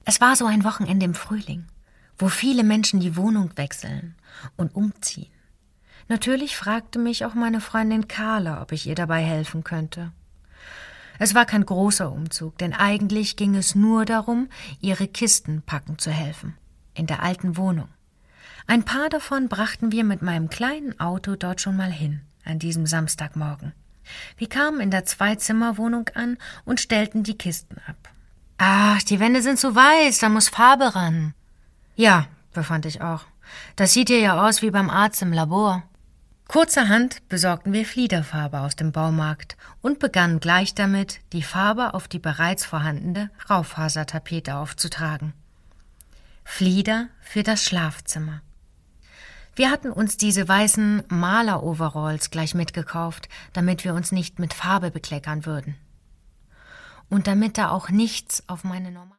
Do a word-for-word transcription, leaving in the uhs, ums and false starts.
Es war so ein Wochenende im Frühling, wo viele Menschen die Wohnung wechseln und umziehen. Natürlich fragte mich auch meine Freundin Carla, ob ich ihr dabei helfen könnte. Es war kein großer Umzug, denn eigentlich ging es nur darum, ihre Kisten packen zu helfen, in der alten Wohnung. Ein paar davon brachten wir mit meinem kleinen Auto dort schon mal hin, an diesem Samstagmorgen. Wir kamen in der Zwei-Zimmer-Wohnung an und stellten die Kisten ab. »Ach, die Wände sind so weiß, da muss Farbe ran.« »Ja«, befand ich auch, »das sieht hier ja aus wie beim Arzt im Labor.« Kurzerhand besorgten wir Fliederfarbe aus dem Baumarkt und begannen gleich damit, die Farbe auf die bereits vorhandene Raufasertapete aufzutragen. Flieder für das Schlafzimmer. Wir hatten uns diese weißen Maler-Overalls gleich mitgekauft, damit wir uns nicht mit Farbe bekleckern würden. Und damit da auch nichts auf meine normale